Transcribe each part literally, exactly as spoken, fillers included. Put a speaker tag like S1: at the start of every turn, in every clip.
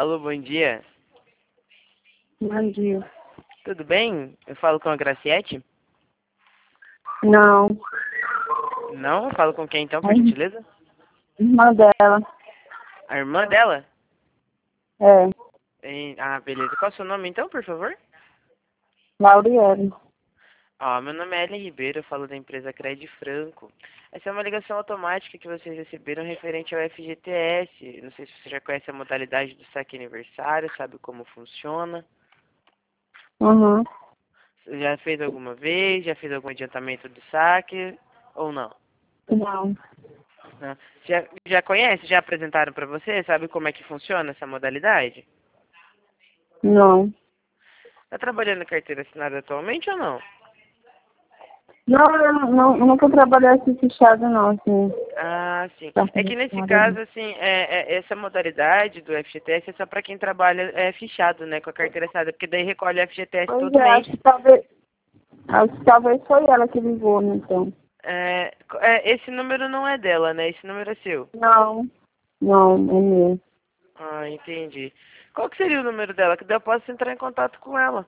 S1: Alô, bom dia.
S2: Bom dia.
S1: Tudo bem? Eu falo com a Graciete?
S2: Não.
S1: Não? Eu falo com quem então, por
S2: A
S1: gentileza?
S2: irmã dela.
S1: A irmã dela?
S2: É.
S1: Em- Ah, beleza. Qual é o seu nome então, por favor?
S2: Lauriane.
S1: Ó, meu nome é Ellen Ribeiro, eu falo da empresa Cred Franco. Essa é uma ligação automática que vocês receberam referente ao F G T S. Não sei se você já conhece a modalidade do saque aniversário, sabe como funciona.
S2: Uhum.
S1: Você já fez alguma vez? Já fez algum adiantamento do saque? Ou não?
S2: Não.
S1: Não. Já, já conhece? Já apresentaram para você? Sabe como é que funciona essa modalidade?
S2: Não.
S1: Tá trabalhando em carteira assinada atualmente ou não?
S2: Não, eu não, nunca trabalhei assim fechado, não, assim.
S1: Ah, sim.
S2: Tá
S1: É que nesse
S2: nada,
S1: caso,
S2: não.
S1: assim, é, é- essa modalidade do F G T S é só para quem trabalha é, fichado, né, com a carteira assinada, porque daí recolhe o F G T S
S2: Pois
S1: todo
S2: é,
S1: mês.
S2: acho que talvez. Acho que talvez foi ela que ligou, né, então.
S1: É, co- é, esse número não é dela, né? Esse número é seu.
S2: Não. Não, é meu.
S1: Ah, entendi. Qual que seria o número dela? Que daí eu posso entrar em contato com ela.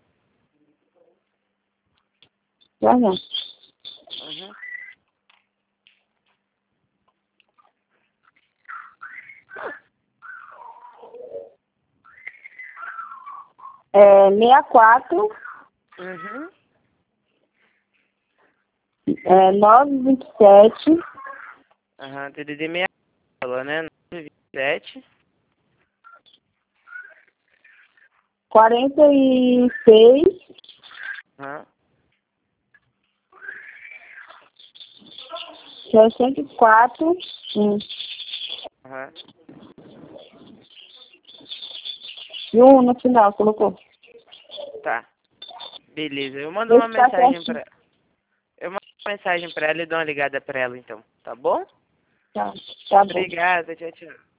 S2: Já não.
S1: Uhum.
S2: É sessenta e quatro,
S1: Uhum.
S2: é, nove vinte e sete,
S1: Aham, D D D meia ela, né? nove vinte e sete.
S2: quarenta e seis,
S1: Aham.
S2: sessenta e quatro, hum,
S1: Aham.
S2: e um no final, colocou.
S1: Tá. Beleza. Eu mando uma
S2: Esse tá
S1: mensagem
S2: certinho.
S1: pra Eu mando uma mensagem pra ela e dou uma ligada pra ela, então. Tá bom?
S2: Tá, tá bom.
S1: Obrigada. Tchau, tchau.